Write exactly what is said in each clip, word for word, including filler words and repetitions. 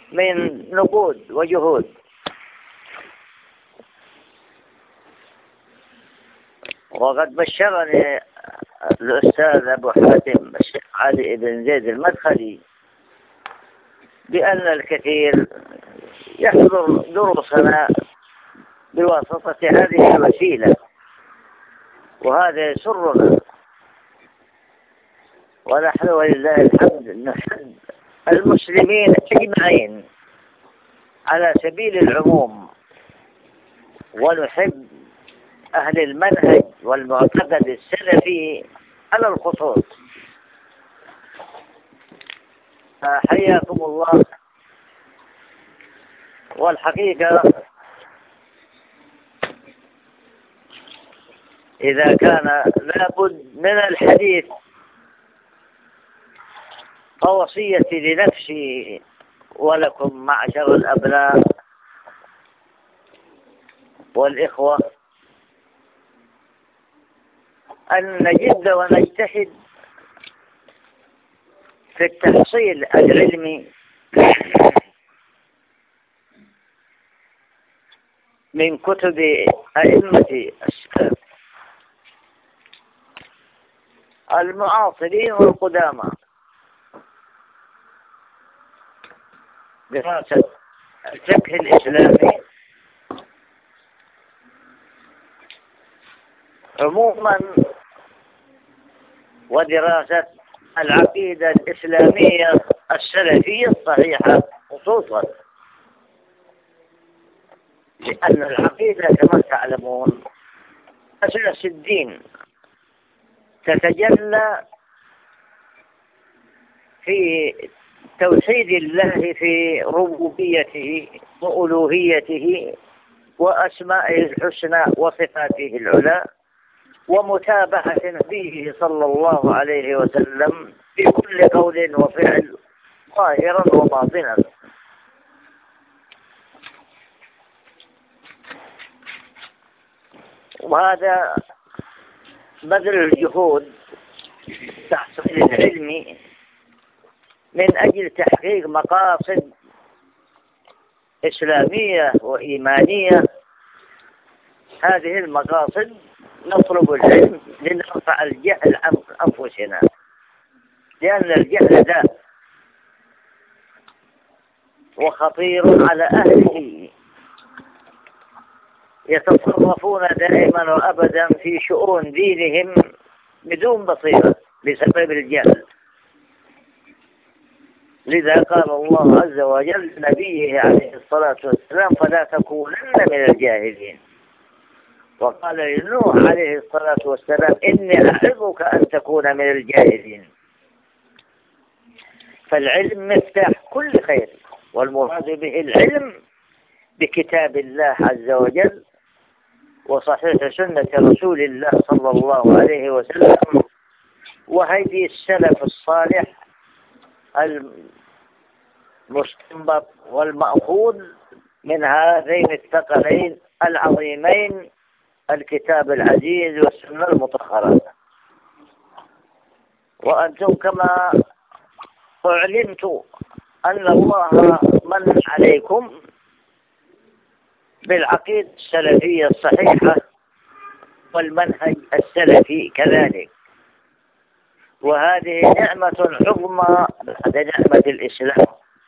من نقود وجهود. وقد بشرني الأستاذ أبو حاتم الشيخ علي بن زيد المدخلي بأن الكثير يحضر دروسنا بواسطة هذه الوسيلة، وهذا يسرنا، ونحن ولله الحمد نحب المسلمين أجمعين على سبيل العموم، ونحب أهل المنهج والمعتقد السلفي على الخصوص. حياكم الله. والحقيقة إذا كان لابد من الحديث فوصيتي لنفسي ولكم معشر الأبناء والإخوة أن نجد ونجتهد في التحصيل العلمي من كتب أئمة السلف المعاصرين والقدامى، دراسة الفقه الإسلامي عموما، ودراسة العقيدة الإسلامية السلفية الصحيحة خصوصا، لأن العقيدة كما تعلمون أساس الدين، تتجلى في توحيد الله في ربوبيته وألوهيته وأسمائه الحسنى وصفاته العلى، ومتابعة نبيه صلى الله عليه وسلم في كل قول وفعل ظاهرا وباطنا. وهذا بذل الجهود التحصيل العلمي من أجل تحقيق مقاصد إسلامية وإيمانية. هذه المقاصد نطلب العلم لنرفع الجهل عن أنفسنا، لأن الجهل داء وخطير على أهله، يتصرفون دائما وأبدا في شؤون دينهم بدون بصيرة بسبب الجهل. لذا قال الله عز وجل لنبيه عليه الصلاة والسلام فلا تكونن من الجاهلين، وقال لنوح عليه الصلاة والسلام إني أعظك أن تكون من الجاهلين. فالعلم مفتاح كل خير، والمراد به العلم بكتاب الله عز وجل وصحيح سنة رسول الله صلى الله عليه وسلم وهدي السلف الصالح المستنبط والمأخوذ من هذين الثقلين العظيمين، الكتاب العزيز والسنة المطهرة. وأنتم كما أعلمت أن الله من عليكم بالعقيدة السلفية الصحيحة والمنهج السلفي كذلك، وهذه نعمة عظمى بعد نعمة الإسلام،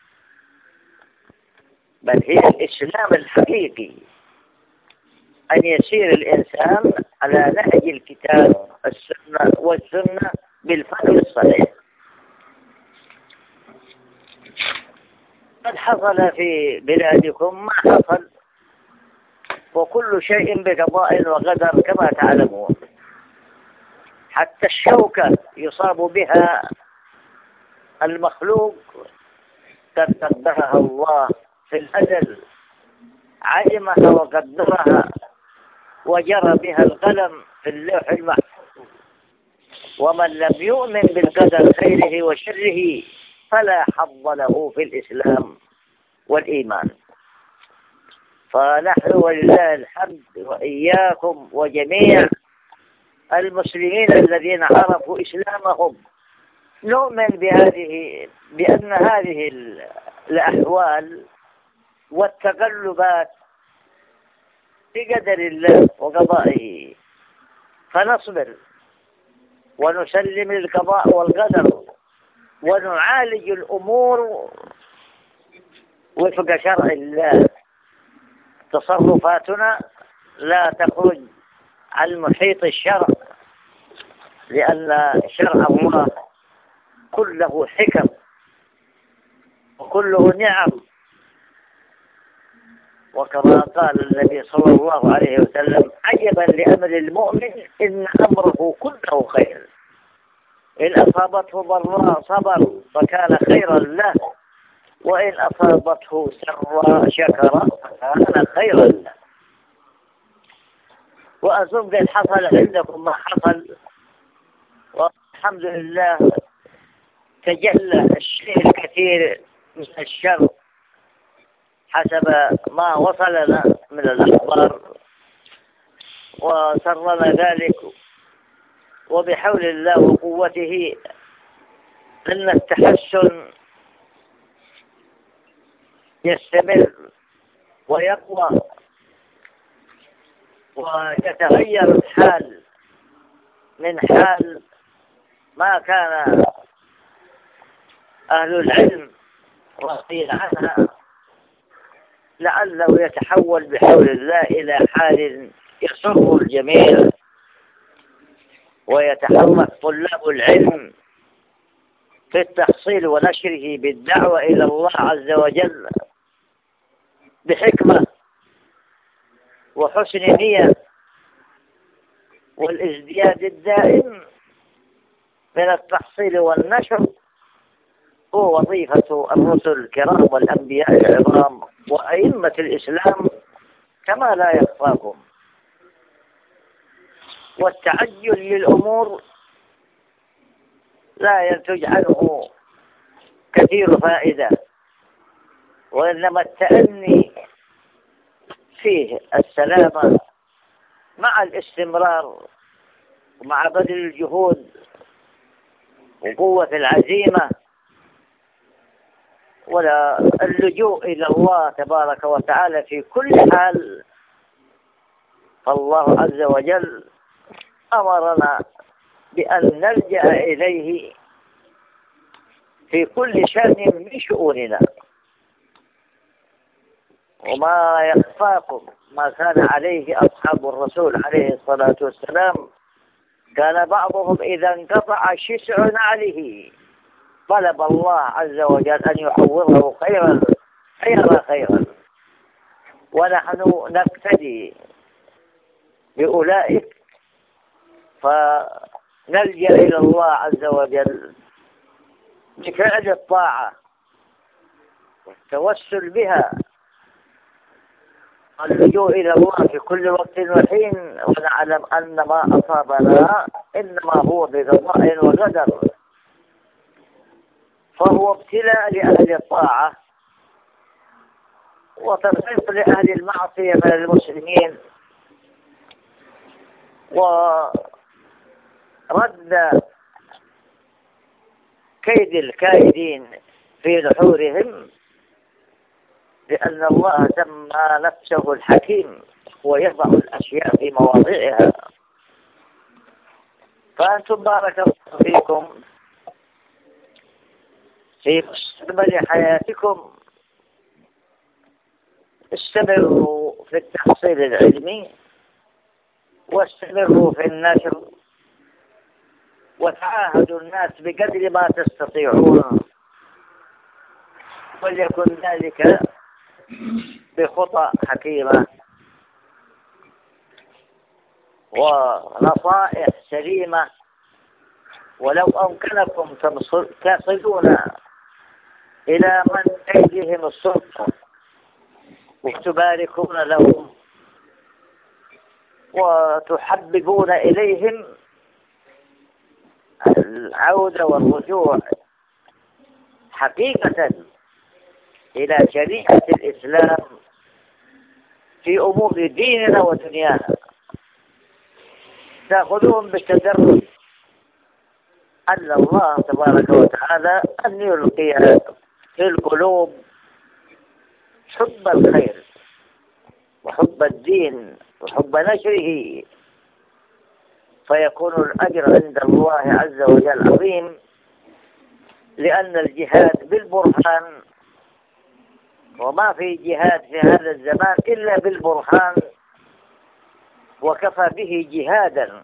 بل هي الإسلام الحقيقي، أن يسير الإنسان على نهج الكتاب السنة والسنة بالفهم الصحيح. قد حصل في بلادكم ما حصل، وكل شيء بقضاء وقدر كما تعلمون. حتى الشوكة يصاب بها المخلوق قد قدرها الله في الأزل، علمها وقدرها وجرى بها القلم في اللوح المحفوظ. ومن لم يؤمن بالقدر خيره وشره فلا حظ له في الإسلام والإيمان. فنحن ولله الحمد وإياكم وجميع المسلمين الذين عرفوا إسلامهم نؤمن بهذه بأن هذه الأحوال والتقلبات بقدر الله وقضائه، فنصبر ونسلم القضاء والقدر ونعالج الأمور وفق شرع الله. تصرفاتنا لا تخرج عن محيط الشرع، لأن شرع الله كله حكم وكله نعم. وكما قال النبي صلى الله عليه وسلم: عجبا لأمر المؤمن إن أمره كله خير، إن أصابته ضراء صبر فكان خيرا له، وإن أصابته سراء شكر فكان خيرا له. وأظن قد حصل عندكم ما حصل، والحمد لله تجلى الشيء الكثير من الشر حسب ما وصلنا من الأخبار، وسرنا ذلك. وبحول الله وقوته أن التحسن يستمر ويقوى ويتغير الحال من حال ما كان أهل العلم راضين عنها، لعله يتحول بحول الله إلى حال يسر الجميع، ويتحرك طلاب العلم في التحصيل ونشره بالدعوة إلى الله عز وجل بحكمة وحسن نية، والازدياد الدائم من التحصيل والنشر هو وظيفة الرسل الكرام والأنبياء العظام وأئمة الإسلام كما لا يخفاكم. والتعجل للأمور لا ينتج عنه كثير فائدة، وإنما التأني فيه السلامة مع الاستمرار ومع بذل الجهود وقوة العزيمة، ولا اللجوء إلى الله تبارك وتعالى في كل حال. فالله عز وجل أمرنا بأن نلجأ إليه في كل شأن من شؤوننا. وما يخفاكم ما كان عليه أصحاب الرسول عليه الصلاة والسلام، كان بعضهم إذا انقطع شسع عليه طلب الله عز وجل أن يحوله خيرا خيرا خيرا، ونحن نقتدي بأولئك، فنلجأ إلى الله عز وجل بفعل الطاعة والتوسل بها، واللجوء إلى الله في كل وقت وحين، ونعلم أن ما أصابنا إنما هو بقضاء وقدر، فهو ابتلاء لأهل الطاعة وترفيق لأهل المعصية من المسلمين، ورد كيد الكائدين في نحورهم، لأن الله سمى نفسه الحكيم ويضع الأشياء في مواضعها. فأنتم بارك الله فيكم في مستقبل حياتكم استمروا في التحصيل العلمي، واستمروا في النشر، وتعاهدوا الناس بقدر ما تستطيعون، وليكن ذلك بخطى حكيمة ونصائح سليمة. ولو أمكنكم تصلون إلى من أيديهم السلطة وتباركون لهم وتحببون إليهم العودة والرجوع حقيقة إلى شريعة الإسلام في أمور ديننا ودنيانا، تأخذون بالتدرج، أن الله تبارك وتعالى أن يلقي في القلوب حب الخير وحب الدين وحب نشره، فيكون الأجر عند الله عز وجل عظيم، لأن الجهاد بالبرهان، وما في جهاد في هذا الزمان إلا بالبرهان، وكفى به جهادا،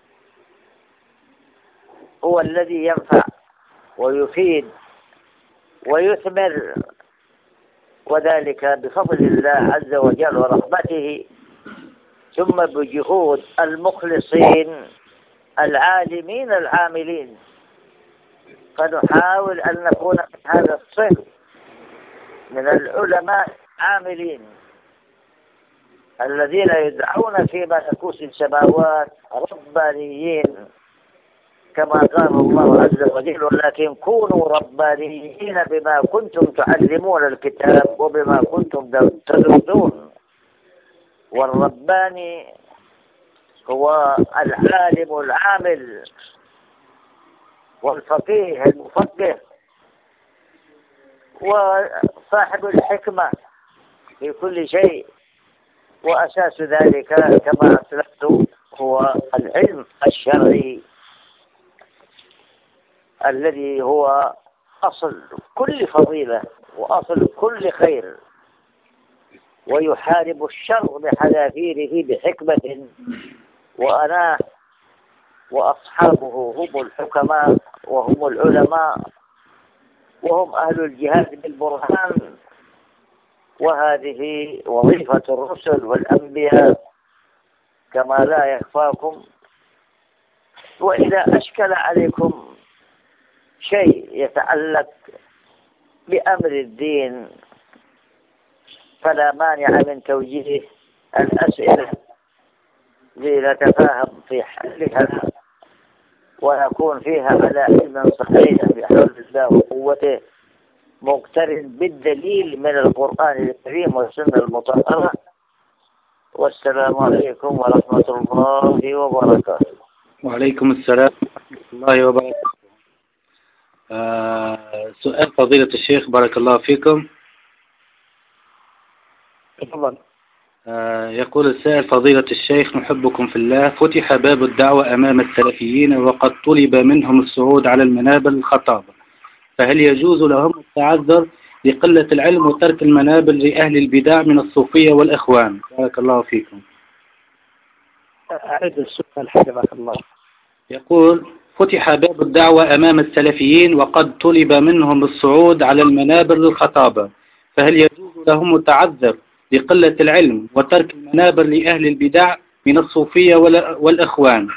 هو الذي ينفع ويفيد ويثمر، وذلك بفضل الله عز وجل ورحمته، ثم بجهود المخلصين العالمين العاملين. فنحاول أن نكون من هذا الصنف من العلماء العاملين الذين يدعون في ملكوت السماوات ربانيين، كما قال الله عز وجل: ولكن كونوا ربانيين بما كنتم تعلمون الكتاب وبما كنتم تدرسون. والرباني هو العالم العامل والفقيه المفقه وصاحب الحكمة في كل شيء، وأساس ذلك كما أسلفت هو العلم الشرعي الذي هو أصل كل فضيلة وأصل كل خير، ويحارب الشر بحذافيره بحكمة وأناه، وأصحابه هم الحكماء وهم العلماء وهم أهل الجهاد بالبرهان. وهذه وظيفة الرسل والأنبياء كما لا يخفاكم. وإذا أشكل عليكم شيء يتعلق بأمر الدين فلا مانع من توجيه الأسئلة لنتفاهم في حلها ونكون فيها على علم صحيح بحول الله وقوته، مقترن بالدليل من القرآن الكريم والسنة المطهرة. والسلام عليكم ورحمة الله وبركاته. وعليكم السلام ورحمة الله وبركاته. آه سؤال فضيلة الشيخ بارك الله فيكم. تفضل. آه يقول السائل: فضيلة الشيخ نحبكم في الله، فتح باب الدعوة أمام السلفيين وقد طلب منهم الصعود على المنابر الخطابة، فهل يجوز لهم التعذر لقلة العلم وترك المنابر لأهل البدع من الصوفية والإخوان؟ بارك الله فيكم. أعيد السؤال حفظك الله. يقول: فتح باب الدعوة أمام السلفيين وقد طلب منهم الصعود على المنابر للخطابة، فهل يجوز لهم التعذر لقلة العلم وترك المنابر لأهل البدع من الصوفية والإخوان؟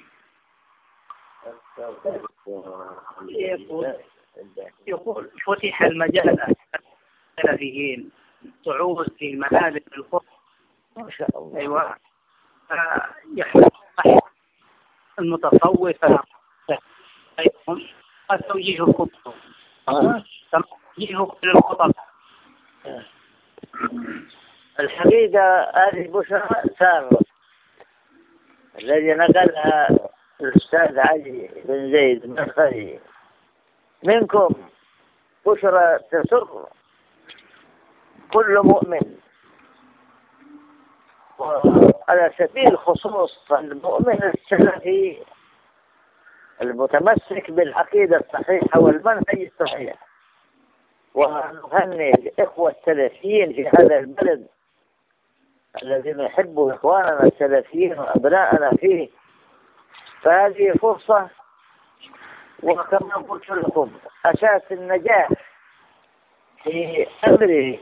يقول, يقول فتح المجال السلفيين صعود في المنابر الخطبة. ما شاء الله. أيوة. يحب المتصوفة توجيه الخطب توجيه كل الخطب. الحقيقة هذه بشرى سارة الذي نقلها الأستاذ علي بن زيد المدخلي منكم، بشرى تسر كل مؤمن، وعلى سبيل الخصوص المؤمن السلفي المتمسك بالعقيدة الصحيحة والمنهج الصحيح. ونهنئ الإخوة السلفيين في هذا البلد الذين يحبوا إخواننا السلفيين وأبناءنا فيه، فهذه فرصة. وكما قلت لكم أساس النجاح في أمره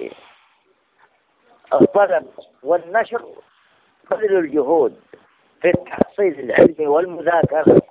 الطلب والنشر بذل الجهود في التحصيل العلمي والمذاكرة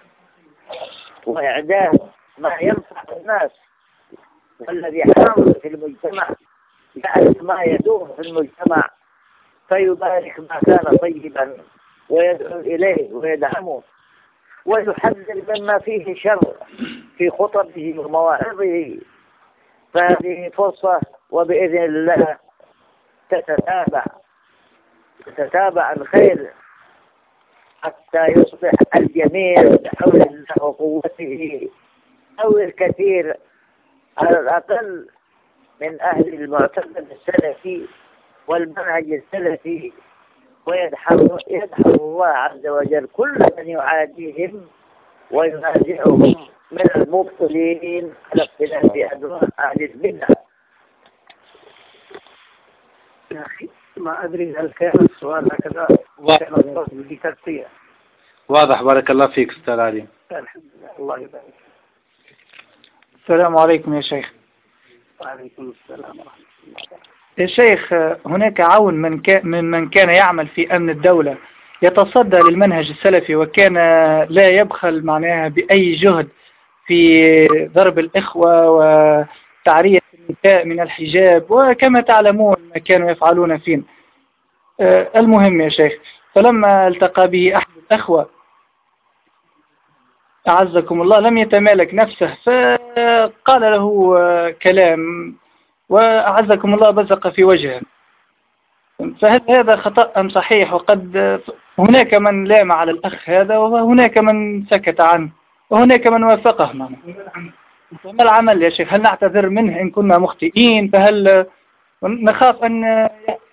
وإعداد ما ينفع الناس، والذي حاضر في المجتمع يعرف ما يدور في المجتمع فيبارك ما كان طيبا ويدعو إليه ويدعمه، ويحذر مما فيه شر في خطبه ومواعظه. فهذه فرصة، وبإذن الله تتتابع تتابع الخير حتى يصبح الجميع بحول الله وقوته أو الكثير على الأقل من أهل المعتقد السلفي والمنهج السلفي، ويدحر يدحر الله عز وجل كل من يعاديهم وينازعهم من المبطلين على اختلاف أدواء أهل البدع. يا أخي ما أدري هل كان السؤال هكذا بترتيب. واضح، بارك الله فيك أستاذ علي. الحمد لله، الله يبارك. السلام عليكم يا شيخ. وعليكم السلام ورحمة الله. يا شيخ، هناك عون من كان من من كان يعمل في أمن الدولة يتصدى للمنهج السلفي، وكان لا يبخل معناها بأي جهد في ضرب الإخوة وتعرية النساء من الحجاب، وكما تعلمون ما كانوا يفعلون فينا. المهم يا شيخ، فلما التقى به أحد الأخوة أعزكم الله لم يتمالك نفسه، فقال له كلام وأعزكم الله بزق في وجهه. فهل هذا خطأ أم صحيح؟ وقد هناك من لام على الأخ هذا، وهناك من سكت عنه، وهناك من وافقه معنا. فما العمل يا شيخ؟ هل نعتذر منه إن كنا مخطئين؟ فهل نخاف أن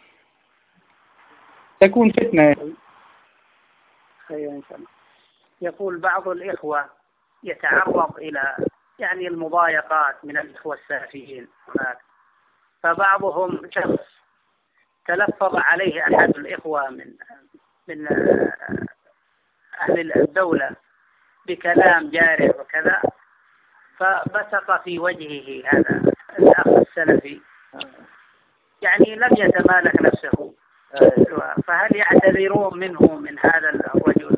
تكون فتنة؟ خير. يقول بعض الإخوة يتعرض إلى يعني المضايقات من الإخوة السلفيين هناك، فبعضهم شخص تلفظ عليه أحد الإخوة من من أهل الدولة بكلام جارح وكذا، فبصق في وجهه هذا الأخ السلفي، يعني لم يتمالك نفسه. فهل يعتذرون منه من هذا الرجل؟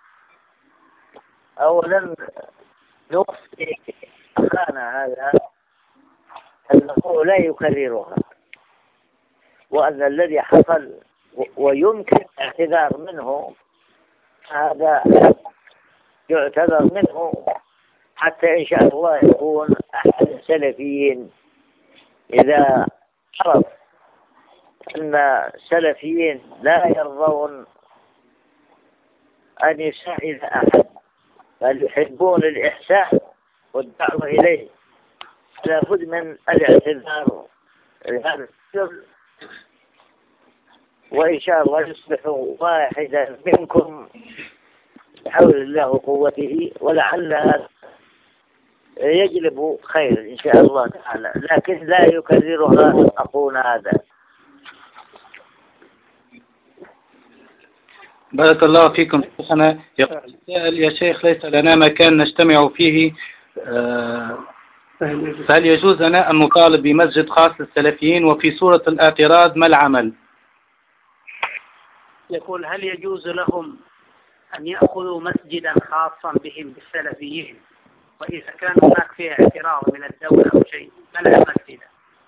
أولا نوصي أخانا هذا أنه لا يكررها، وأن الذي حصل ويمكن اعتذار منه هذا يعتذر منه، حتى إن شاء الله يكون أحد السلفيين. إذا عرف أن السلفيين لا يرضون أن يساعد أحد بل يحبون الإحسان والدعوة إليه، لا بد من الاعتذار لهذا الرجل، وإن شاء الله يصبح واحدا منكم بحول الله وقوته، ولعل يجلب خير إن شاء الله تعالى، لكن لا يكررها أخونا هذا. بارك الله فيكم. شيخنا يقول يا شيخ ليس لنا مكان نجتمع فيه، فهل يجوز لنا أن نطالب بمسجد خاص للسلفيين؟ وفي صورة الاعتراض ما العمل؟ يقول هل يجوز لهم أن يأخذوا مسجدا خاصا بهم بالسلفيين، وإذا كان هناك فيه اعتراض من الدولة أو شيء منع مسجدا؟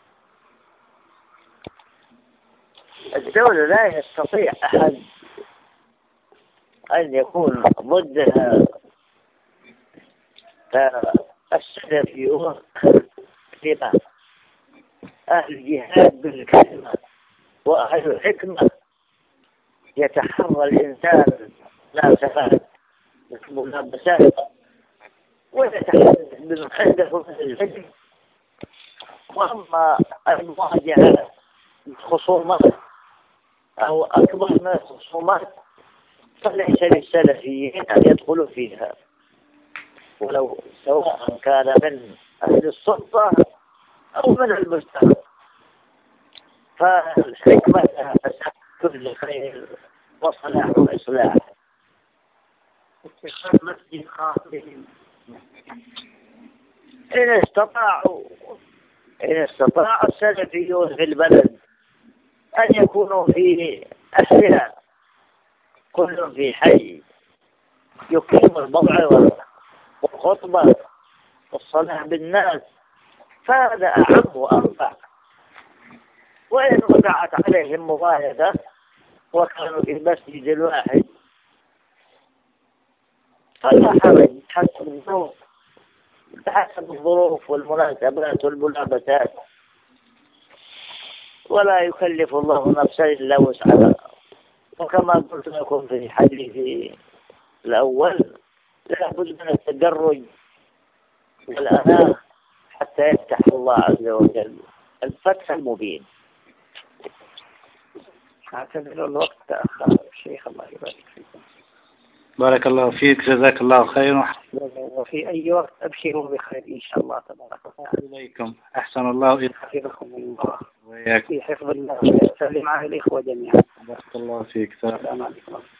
الدولة لا يستطيع أحد أن يكون ضدها، فالسلفيون لما أهل الجهاد بالكلمة وأهل الحكمة يتحرى الإنسان مناسبات الملابسات ويتحدث بما عنده من العلم. وأما المواجهة الخصومات أو أكبر من الخصومات فليس للسلفيين أن يدخلوا فيها، ولو سواء كان من أهل السلطة أو من المجتمع، فالحكمة كل خير وصلاح وإصلاح. اتخاذ مسجد خاص بهم إن استطاعوا إن استطاع السلفيون في البلد أن يكونوا في أهلها كل في حي يقيم الموعظة والخطبة والصلاة بالناس، فهذا أعم وأنفع. وإن وقعت عليهم مضايقة وكانوا في المسجد الواحد فلا حرج حسب الظروف حسب الظروف والمناسبات والملابسات، ولا يكلف الله نفسا إلا وسعها. وكما قلت لكم في حديثي الأول لا بد من التدرج والأناة حتى يفتح الله عز وجل الفتح المبين. اعتذر الوقت تأخر الشيخ، الله يبارك فيكم. بارك الله فيك، جزاك الله خيرا. وفي أي وقت أبشروا بخير إن شاء الله تبارك وتعالى. إليكم أحسن الله إليكم. حفظكم الله وإياكم. في حفظ الله. سلم على الإخوة جميعا. بارك الله فيك. السلام عليكم.